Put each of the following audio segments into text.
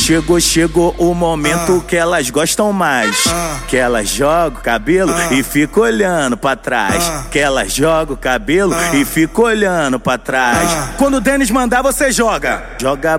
Chegou o momento que elas gostam mais. Que elas jogam o cabelo e ficam olhando pra trás. Que elas jogam o cabelo e ficam olhando pra trás. Quando o Denis mandar, você joga. Joga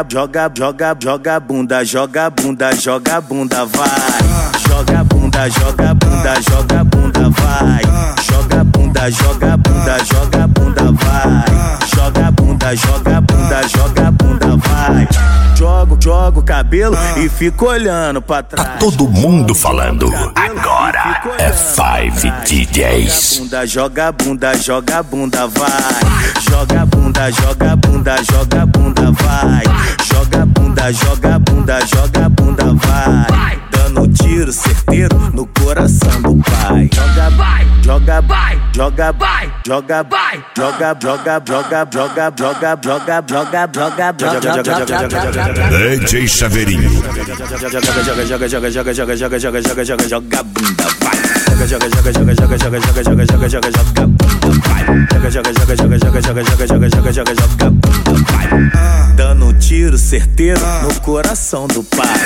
bunda, joga bunda, joga bunda, vai. Joga bunda, joga bunda, joga bunda, vai. Joga bunda, joga bunda, joga bunda, vai. Joga bunda, joga bunda, joga bunda, vai. Jogo o cabelo e fico olhando pra trás. Tá todo mundo falando. Agora é 5 DJs. Joga bunda, joga bunda, vai. Joga bunda, joga bunda, joga bunda, vai. Joga bunda, joga bunda, joga bunda, vai. Dando tiro certeiro no coração do pai. Joga, vai, joga, vai, joga, vai, joga, vai, joga, joga, joga, joga, joga, joga, joga, joga, joga. DJ Chaveirinho. Joga bunda, vai. Joga bunda, vai. Joga bunda, vai. Dando um tiro certeiro no coração do pai.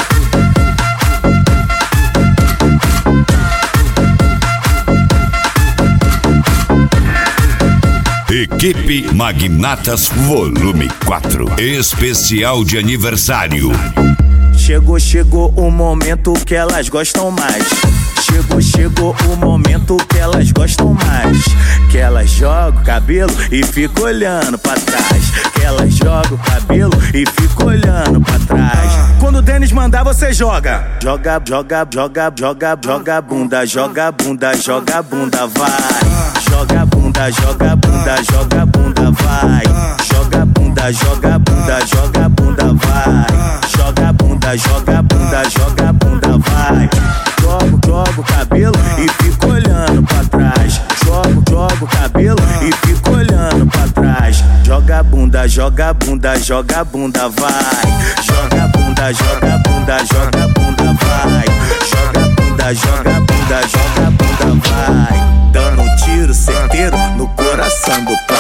Equipe Magnatas Volume 4, especial de aniversário. Chegou o momento que elas gostam mais. Chegou o momento que elas gostam mais. Que elas jogam o cabelo e ficam olhando pra trás. Que elas jogam o cabelo e ficam olhando pra trás. Quando o Denis mandar, você joga. Joga bunda, joga bunda, joga bunda, vai. Joga bunda, joga bunda, joga bunda, vai. Joga bunda, joga bunda, joga bunda, vai. Joga bunda, joga bunda, joga bunda, vai. Jogo o cabelo e fico olhando pra trás. Jogo o cabelo e fico olhando pra trás. Joga bunda, joga bunda, joga bunda, vai. Joga bunda, joga bunda, joga bunda, vai. Joga bunda, joga bunda, joga bunda, vai. Dando um tiro certeiro no coração do pai.